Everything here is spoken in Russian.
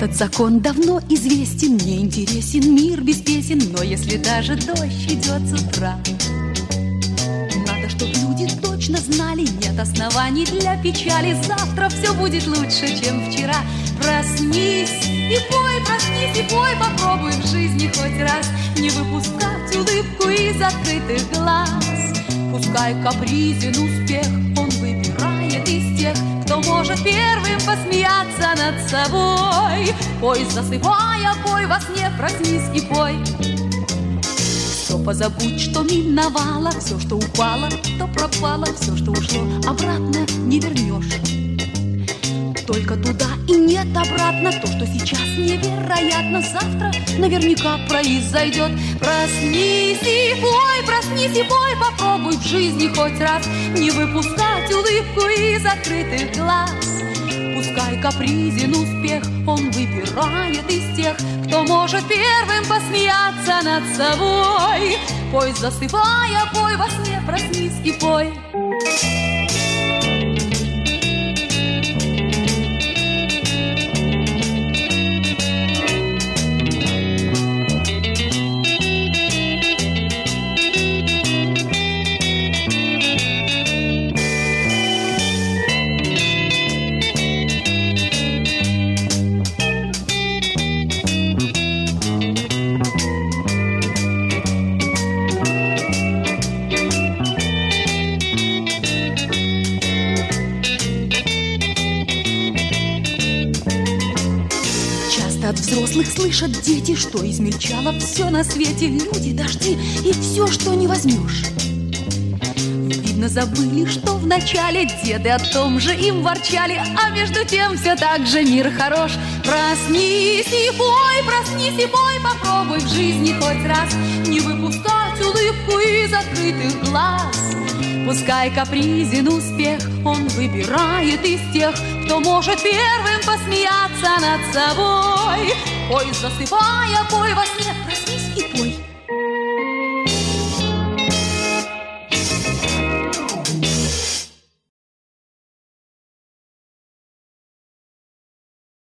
Этот закон давно известен, мне интересен мир без песен, но если даже дождь идет с утра, надо, чтобы люди точно знали, нет оснований для печали. Завтра все будет лучше, чем вчера. Проснись и пой, попробуй в жизни хоть раз не выпускать улыбку из открытых глаз. Пускай капризен успех, он выбирает из тех, кто может первым посмеяться над собой. Пой, засыпая, пой во сне, проснись и пой. Все позабудь, что миновало, все, что упало, то пропало, все, что ушло, обратно не вернешь. Только туда и нет обратно. То, что сейчас невероятно, завтра наверняка произойдет. Проснись и пой, попробуй в жизни хоть раз не выпускать улыбку из открытых глаз. Пускай капризен успех, он выбирает из тех, кто может первым посмеяться над собой. Пой, засыпая, пой во сне, проснись и пой. От взрослых слышат дети, что измельчало все на свете. Люди, дожди и все, что не возьмешь. Видно, забыли, что вначале деды о том же им ворчали, а между тем все так же мир хорош. Проснись и пой, попробуй в жизни хоть раз не выпускать улыбку из открытых глаз. Пускай капризен успех, он выбирает из тех, кто может первым посмеяться над собой. Пой, засыпая, пой во сне,